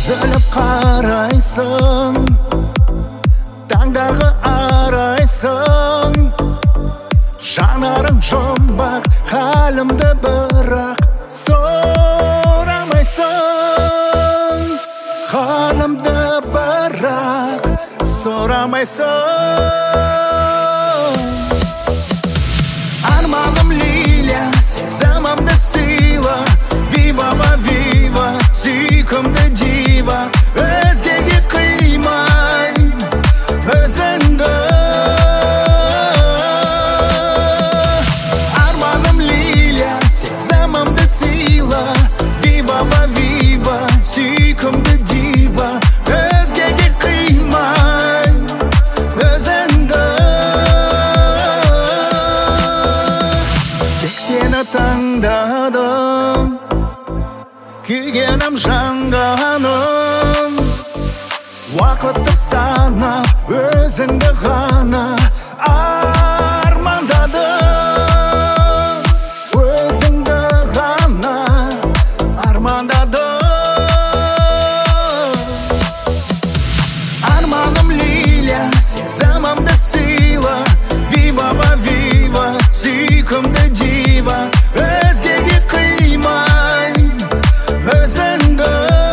Үзіліп қарайсың, таңдағы арайсың, жанарың жұмбақ, халімді бірақ сұрамайсың. Халімді бірақ сұрамайсың. Арманым лилия, сезімімді сыйла, вива ва вива, сүйкімді дива, өзгеге қимай өзіңді. Арманым лилия, сезімімді сыйла, вива ва вива, сүйкімді дива, өзгеге қимай өзіңді. Тек сені таңдадым, күйгенім жанғаным, уақытты санап өзіңді ғана армандадым. Өзіңді ғана армандадым. Арманым лилия, сезімімді сыйла, вива ва вива, сүйкімді дива, өзгеге қимай өзіңді.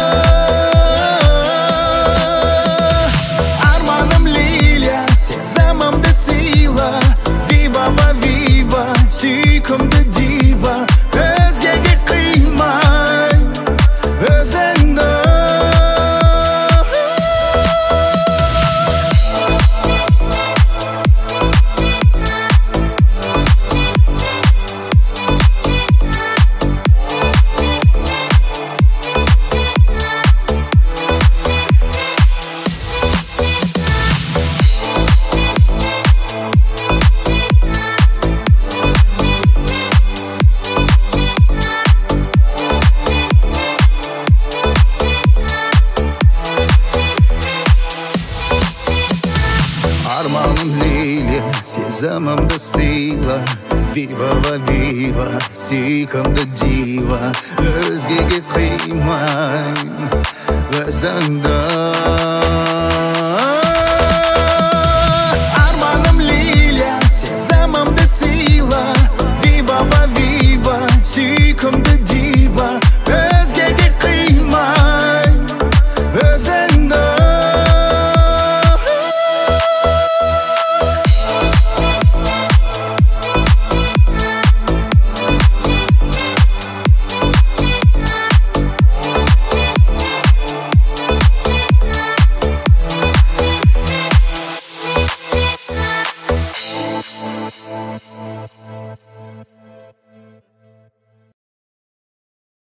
Арманым лилия, сезімімді сыйла, вива ва вива, сүйкімді дива, өзгеге қимай өзіңді. Арманым лилия, сезімімді сыйла, вива ва вива, сүйкімді дива, өзгеге қимай өзіңді.